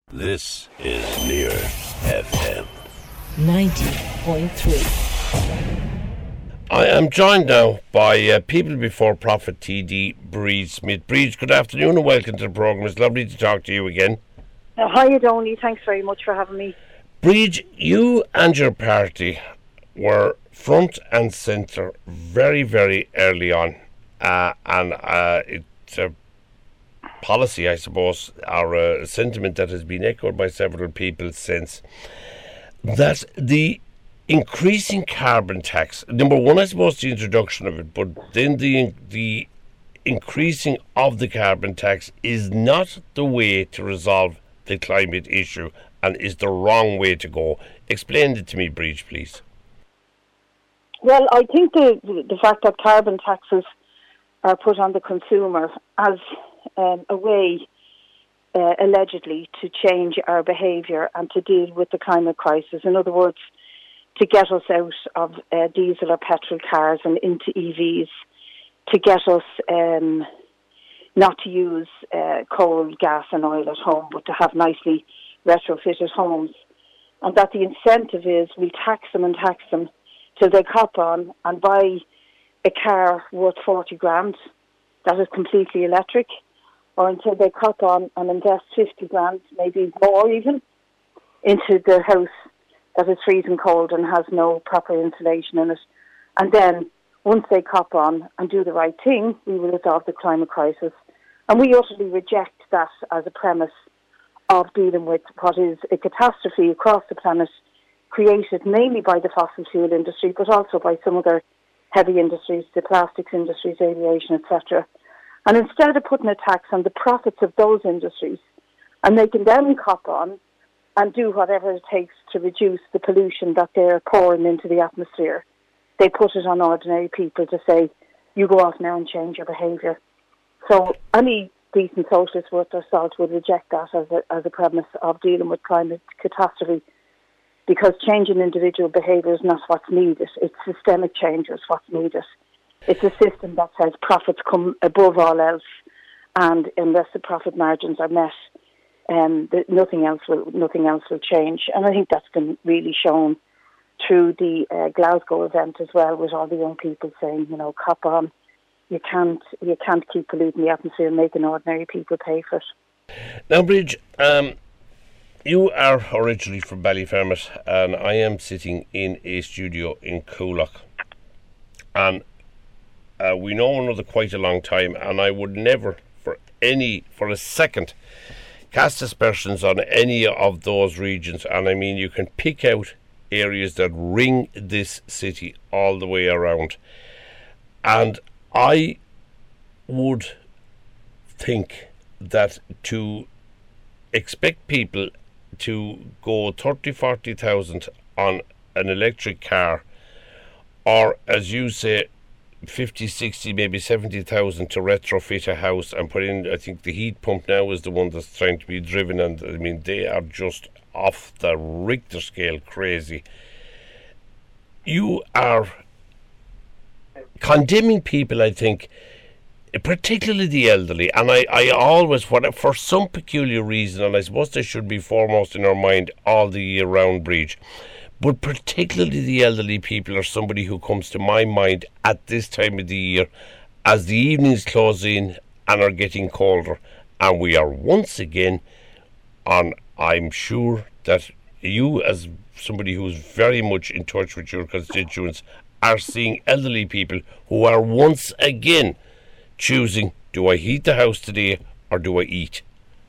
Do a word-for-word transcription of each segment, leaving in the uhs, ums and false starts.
This is Near F M ninety point three. I am joined now by uh, People Before Profit T D, Breed Smith. Breed, good afternoon and welcome to the programme. It's lovely to talk to you again. Uh, hi, Donny. Thanks very much for having me. Breed, you and your party were front and centre very, very early on. Uh, and uh, it's a policy, I suppose, or a sentiment that has been echoed by several people since, that the increasing carbon tax, number one, I suppose, the introduction of it, but then the the increasing of the carbon tax is not the way to resolve the climate issue and is the wrong way to go. Explain it to me, Breach, please. Well, I think the the fact that carbon taxes are put on the consumer as um, a way, uh, allegedly, to change our behaviour and to deal with the climate crisis. In other words, to get us out of uh, diesel or petrol cars and into E Vs, to get us um, not to use uh, coal, gas and oil at home, but to have nicely retrofitted homes. And that the incentive is we tax them and tax them till they cop on and buy a car worth forty grand that is completely electric, or until they cop on and invest fifty grand, maybe more even, into the house that is freezing cold and has no proper insulation in it. And then, once they cop on and do the right thing, we will resolve the climate crisis. And we utterly reject that as a premise of dealing with what is a catastrophe across the planet, created mainly by the fossil fuel industry, but also by some other heavy industries, the plastics industries, aviation, et cetera. And instead of putting a tax on the profits of those industries and making them cop on and do whatever it takes to reduce the pollution that they're pouring into the atmosphere, they put it on ordinary people to say, you go off now and change your behaviour. So any decent socialist worth their salt would reject that as a, as a premise of dealing with climate catastrophe, because changing individual behaviour is not what's needed. It's systemic change is what's needed. It's a system that says profits come above all else, and unless the profit margins are met, um, the, nothing else will nothing else will change. And I think that's been really shown through the uh, Glasgow event as well, with all the young people saying, you know, cop on. You can't you can't keep polluting the atmosphere and making ordinary people pay for it. Now, Bridge, um, you are originally from Ballyfermot, and I am sitting in a studio in Coolock. And uh, we know one another quite a long time, and I would never, for any, for a second, cast aspersions on any of those regions. And I mean, you can pick out areas that ring this city all the way around. And I would think that to expect people to go thirty, forty thousand on an electric car, or as you say, fifty, sixty, maybe seventy thousand to retrofit a house and put in, I think the heat pump now is the one that's trying to be driven, and I mean, they are just off the Richter scale crazy. You are condemning people, I think, particularly the elderly, and I, I always, for some peculiar reason, and I suppose they should be foremost in our mind all the year round, Breach, but particularly the elderly people are somebody who comes to my mind at this time of the year as the evenings close in and are getting colder, and we are once again on, I'm sure that you, as somebody who's very much in touch with your constituents, are seeing elderly people who are once again choosing, do I heat the house today or do I eat?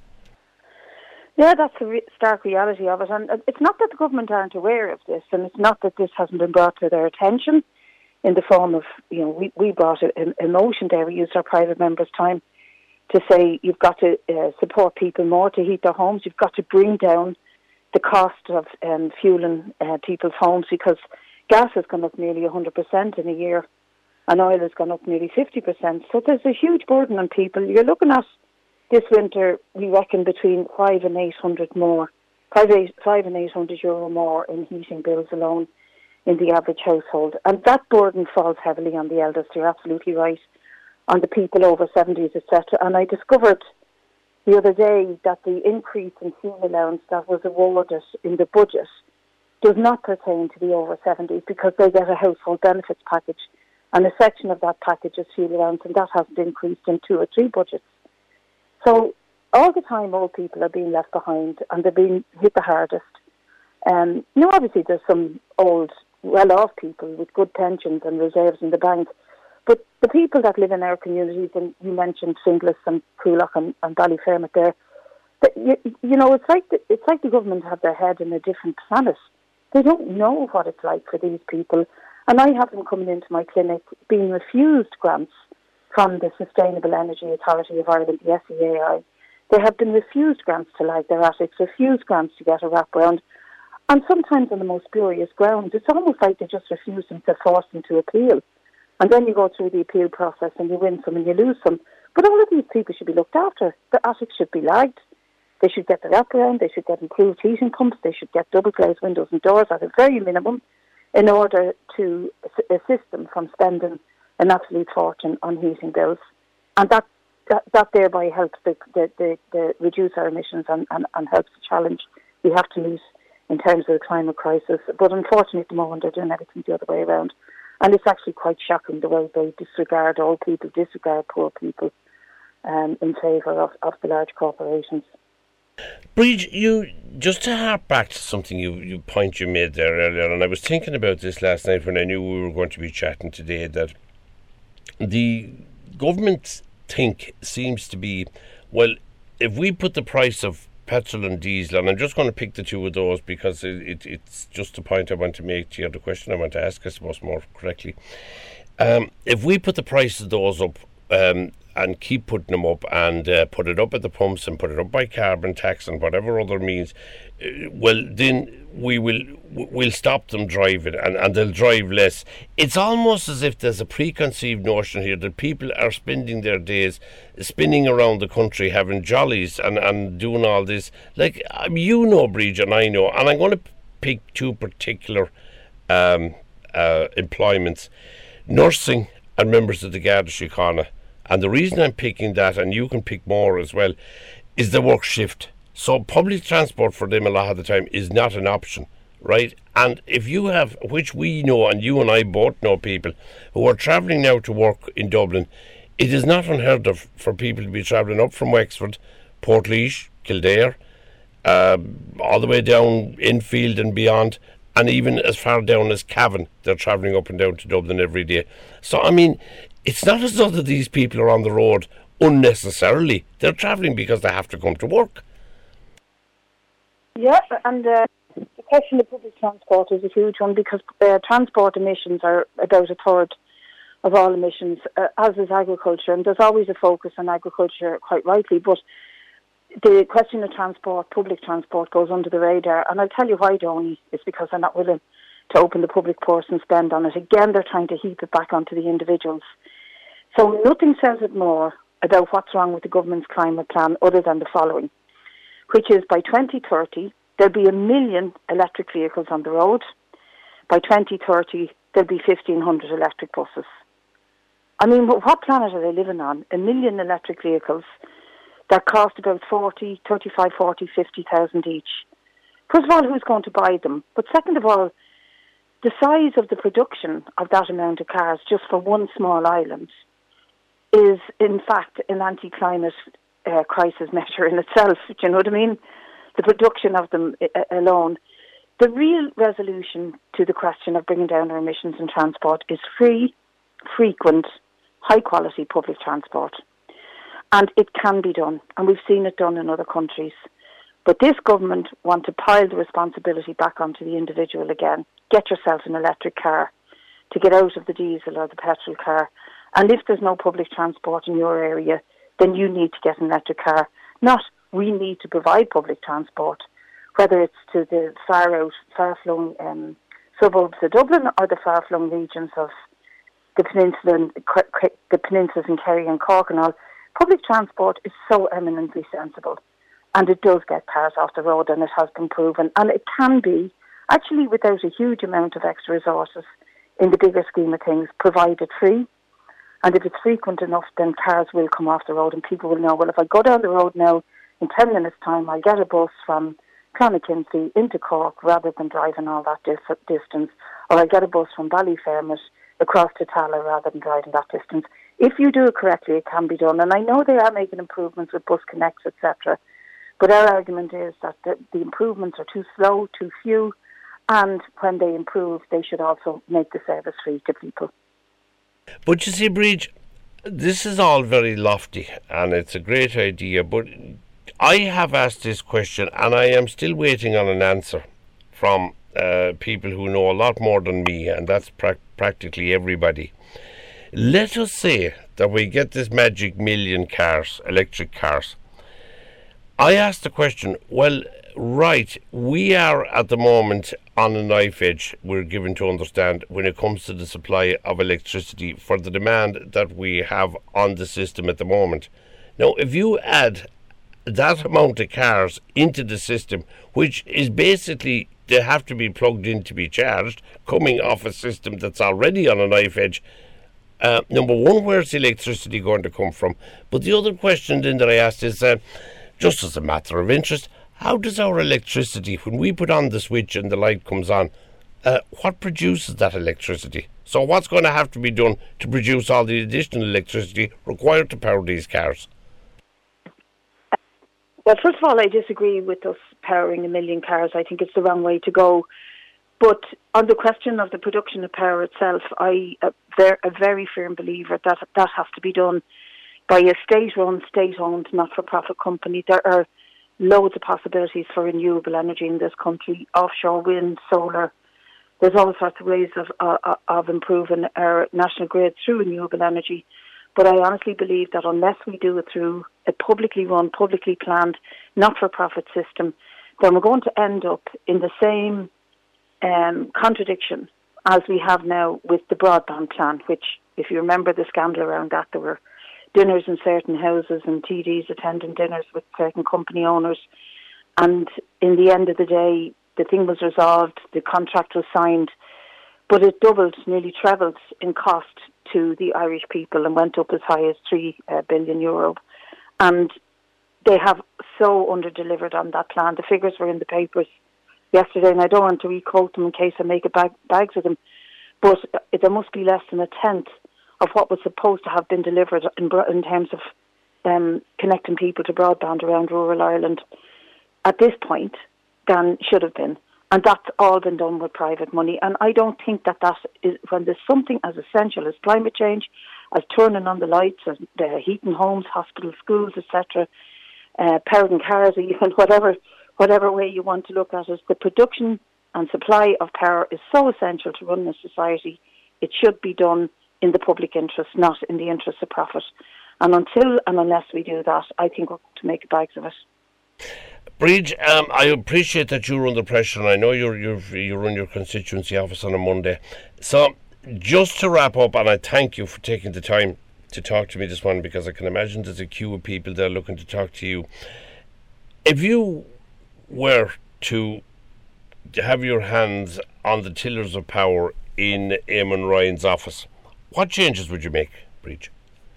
Yeah, that's the re- stark reality of it. And it's not that the government aren't aware of this, and it's not that this hasn't been brought to their attention in the form of, you know, we, we brought a, a motion there. We used our private members' time to say you've got to uh, support people more to heat their homes. You've got to bring down the cost of um, fueling uh, people's homes, because gas has gone up nearly one hundred percent in a year, and oil has gone up nearly fifty percent. So there's a huge burden on people. You're looking at this winter, we reckon between five and eight hundred more, five, eight, five and eight hundred euro more in heating bills alone in the average household. And that burden falls heavily on the eldest. You're absolutely right. On the people over seventies, et cetera. And I discovered the other day that the increase in fuel allowance that was awarded in the budget does not pertain to the over seventies because they get a household benefits package, and a section of that package is fuel allowance, and that hasn't increased in two or three budgets. So all the time old people are being left behind and they're being hit the hardest. Um, you know, obviously there's some old, well-off people with good pensions and reserves in the bank, but the people that live in our communities, and you mentioned Finglas and Coolock and, and Ballyfermot there, that you, you know, it's like the, it's like the government have their head in a different planet. They don't know what it's like for these people. And I have them coming into my clinic being refused grants from the Sustainable Energy Authority of Ireland, the S E A I. They have been refused grants to lag their attics, refused grants to get a wraparound, and sometimes on the most spurious grounds. It's almost like they just refuse them to force them to appeal. And then you go through the appeal process and you win some and you lose some. But all of these people should be looked after. The attics should be lagged. They should get the wraparound. They should get improved heating pumps. They should get double glazed windows and doors at a very minimum in order to assist them from spending an absolute fortune on heating bills. And that that, that thereby helps the, the, the, the reduce our emissions and, and, and helps the challenge we have to meet in terms of the climate crisis. But unfortunately at the moment they're doing everything the other way around. And it's actually quite shocking the way they disregard old people, disregard poor people um, in favour of, of the large corporations. Bríd, you just to harp back to something you, you point you made there earlier, and I was thinking about this last night when I knew we were going to be chatting today, that the government think seems to be, well, if we put the price of petrol and diesel, and I'm just going to pick the two of those because it, it, it's just the point I want to make to you, the question I want to ask, I suppose, more correctly. Um, if we put the price of those up um, and keep putting them up and uh, put it up at the pumps and put it up by carbon tax and whatever other means, uh, well, then we will we'll stop them driving and, and they'll drive less. It's almost as if there's a preconceived notion here that people are spending their days spinning around the country having jollies and, and doing all this. Like, um, you know, Bríd, and I know, and I'm going to pick two particular um, uh, employments, nursing and members of the Garda Síochána. And the reason I'm picking that, and you can pick more as well, is the work shift. So public transport for them a lot of the time is not an option, right? And if you have, which we know, and you and I both know people who are travelling now to work in Dublin, it is not unheard of for people to be travelling up from Wexford, Portlaoise, Kildare, uh, all the way down Enfield and beyond, and even as far down as Cavan. They're travelling up and down to Dublin every day. So, I mean, it's not as though that these people are on the road unnecessarily. They're travelling because they have to come to work. Yeah, and uh, the question of public transport is a huge one because uh, transport emissions are about a third of all emissions, uh, as is agriculture. And there's always a focus on agriculture, quite rightly, but the question of transport, public transport, goes under the radar. And I'll tell you why, Donny. It's because they're not willing to open the public purse and spend on it. Again, they're trying to heap it back onto the individuals. So nothing says it more about what's wrong with the government's climate plan other than the following, which is by twenty thirty, there'll be a million electric vehicles on the road. By twenty thirty, there'll be fifteen hundred electric buses. I mean, what planet are they living on? A million electric vehicles that cost about forty, thirty-five, forty, fifty thousand each. First of all, who's going to buy them? But second of all, the size of the production of that amount of cars just for one small island is, in fact, an anti-climate uh, crisis measure in itself. Do you know what I mean? The production of them uh, alone. The real resolution to the question of bringing down our emissions in transport is free, frequent, high-quality public transport. And it can be done, and we've seen it done in other countries. But this government want to pile the responsibility back onto the individual again. Get yourself an electric car to get out of the diesel or the petrol car. And if there's no public transport in your area, then you need to get an electric car. Not we need to provide public transport, whether it's to the far out, far-flung um, suburbs of Dublin or the far-flung regions of the peninsula, and, the peninsulas in Kerry and Cork and all. Public transport is so eminently sensible, and it does get cars off the road, and it has been proven. And it can be, actually without a huge amount of extra resources in the bigger scheme of things, provided free. And if it's frequent enough, then cars will come off the road and people will know, well, if I go down the road now in ten minutes' time, I'll get a bus from Clonakilty into Cork rather than driving all that dif- distance, or I'll get a bus from Ballyfermot across to Tala rather than driving that distance. If you do it correctly, it can be done. And I know they are making improvements with bus connects, et cetera. But our argument is that the, the improvements are too slow, too few, and when they improve, they should also make the service free to people. But you see, Bridge, this is all very lofty, and it's a great idea, but I have asked this question, and I am still waiting on an answer from uh, people who know a lot more than me, and that's pra- practically everybody. Let us say that we get this magic million cars, electric cars. I asked the question, well, right, we are at the moment on a knife edge, we're given to understand, when it comes to the supply of electricity for the demand that we have on the system at the moment. Now, if you add that amount of cars into the system, which is basically, they have to be plugged in to be charged, coming off a system that's already on a knife edge, uh, number one, where's the electricity going to come from? But the other question then that I asked is, uh, just as a matter of interest, how does our electricity, when we put on the switch and the light comes on, uh, what produces that electricity? So what's going to have to be done to produce all the additional electricity required to power these cars? Well, first of all, I disagree with us powering a million cars. I think it's the wrong way to go. But on the question of the production of power itself, I am a very firm believer that that has to be done by a state-run, state-owned, not-for-profit company. There are loads of possibilities for renewable energy in this country, offshore wind, solar. There's all sorts of ways of, uh, of improving our national grid through renewable energy. But I honestly believe that unless we do it through a publicly run, publicly planned, not-for-profit system, then we're going to end up in the same um, contradiction as we have now with the broadband plan, which, if you remember the scandal around that, there were dinners in certain houses and T Ds attending dinners with certain company owners. And in the end of the day, the thing was resolved, the contract was signed, but it doubled, nearly trebled in cost to the Irish people and went up as high as three uh, billion euro. And they have so under-delivered on that plan. The figures were in the papers yesterday, and I don't want to re-quote them in case I make a bag, bags of them, but there must be less than a tenth of what was supposed to have been delivered in, in terms of um, connecting people to broadband around rural Ireland at this point than should have been. And that's all been done with private money. And I don't think that that is, when there's something as essential as climate change, as turning on the lights, as uh, heating homes, hospitals, schools, et cetera, uh, powering cars, even whatever whatever way you want to look at it, the production and supply of power is so essential to run a society. It should be done in the public interest, not in the interest of profit. And until and unless we do that, I think we're going to make bags of it. Bridge, um, I appreciate that you're under pressure, and I know you're, you're, you run your constituency office on a Monday. So, just to wrap up, and I thank you for taking the time to talk to me this morning, because I can imagine there's a queue of people there looking to talk to you. If you were to have your hands on the tillers of power in Eamon Ryan's office, what changes would you make, Bridge?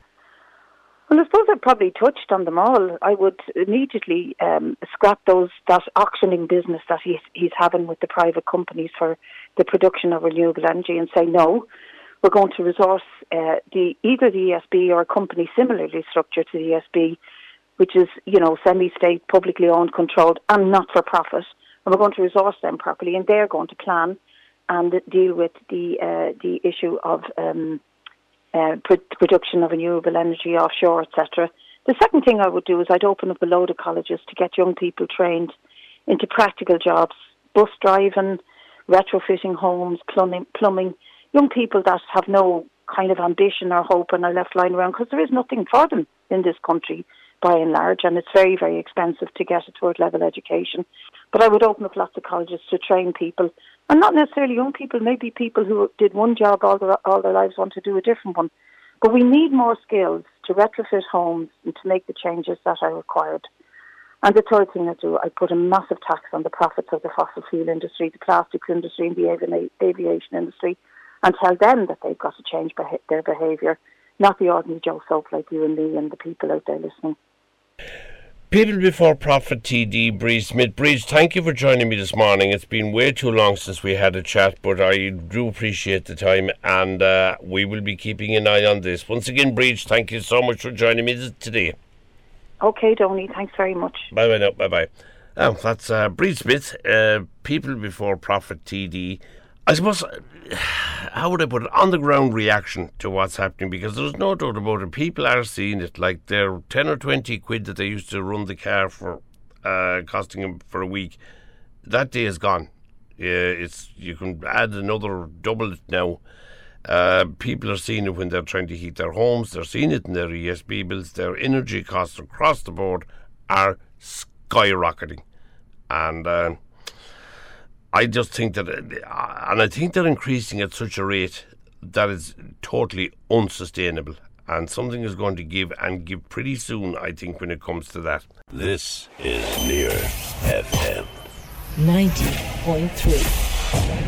Well, I suppose I've probably touched on them all. I would immediately um, scrap those that auctioning business that he's, he's having with the private companies for the production of renewable energy and say, no, we're going to resource uh, the either the E S B or a company similarly structured to the E S B, which is, you know, semi-state, publicly owned, controlled and not-for-profit. And we're going to resource them properly, and they're going to plan and deal with the uh, the issue of um, uh, pr- production of renewable energy offshore, et cetera. The second thing I would do is I'd open up a load of colleges to get young people trained into practical jobs, bus driving, retrofitting homes, plumbing, plumbing. Young people that have no kind of ambition or hope and are left lying around because there is nothing for them in this country by and large, and it's very, very expensive to get a third-level education. But I would open up lots of colleges to train people, and not necessarily young people, maybe people who did one job all their, all their lives want to do a different one. But we need more skills to retrofit homes and to make the changes that are required. And the third thing I do, I put a massive tax on the profits of the fossil fuel industry, the plastics industry and the avi- aviation industry, and tell them that they've got to change beha- their behaviour not the ordinary Joe Soap like you and me and the people out there listening. People Before Profit T D, Breeze Smith. Breeze, thank you for joining me this morning. It's been way too long since we had a chat, but I do appreciate the time, and uh, we will be keeping an eye on this. Once again, Breeze, thank you so much for joining me today. Okay, Donny, thanks very much. Bye-bye now, bye-bye. Oh, that's uh, Breeze Smith, uh, People Before Profit T D. I suppose, how would I put it, on-the-ground reaction to what's happening, because there's no doubt about it. People are seeing it, like their ten or twenty quid that they used to run the car for, uh, costing them for a week, that day is gone. Uh, it's you can add another double it now. Uh, people are seeing it when they're trying to heat their homes. They're seeing it in their E S B bills. Their energy costs across the board are skyrocketing. And uh, I just think that, and I think they're increasing at such a rate that is totally unsustainable. And something is going to give, and give pretty soon, I think, when it comes to that. This is Near F M. ninety point three.